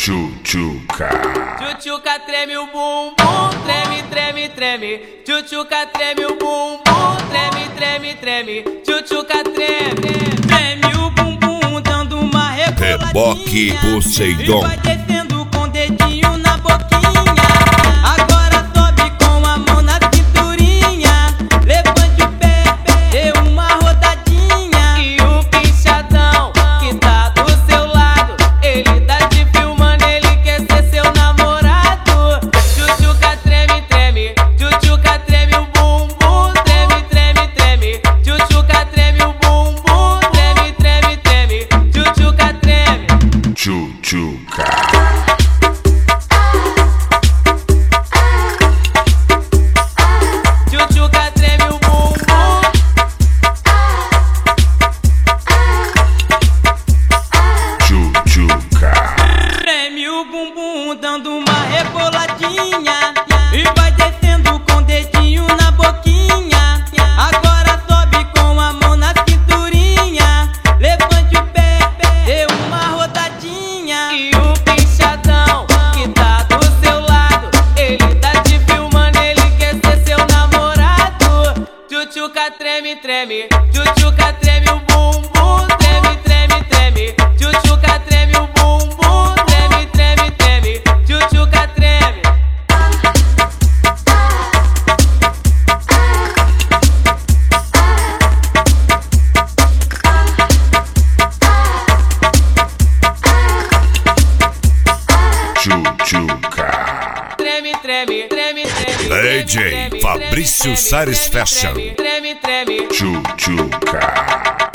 Tchutchuca. Tchutchuca treme o bumbum, treme, treme, treme. Tchutchuca treme o bumbum, treme, treme, treme. Tchutchuca treme, treme o bumbum, dando uma reboladinha. Reboque Poseidon. E vai descendo com o dedinho na boquinha. Agora sobe com a mão na cinturinha. Levante o pé, dê uma rodadinha. E o pinchadão que tá do seu lado, ele tá te filmando, ele quer ser seu namorado. Tchutchuca treme, treme. Tchutchuca treme o bumbum, treme, treme, treme. Tchutchuca treme o bumbum, treme, treme, treme. Tchutchuca treme. Tchutchuca. Tchutchuca treme o bumbum. Tchutchuca. Treme o bumbum, dando uma reboladinha. E vai descendo com o dedinho na boquinha. Agora sobe com a mão na cinturinha. Levante o pé, dê uma rodadinha. E o pinchadão que tá do seu lado, ele tá te filmando, ele quer ser seu namorado. Tchutchuca treme, treme. Tchutchuca treme o bumbum, treme, treme, treme. Tchutchuca treme o bumbum, treme, treme, treme. Tchutchuca treme. Tchutchuca. Treme, treme, treme, treme. DJ Fabrício Sares Fashion. Treme, treme, treme. Tchutchuca.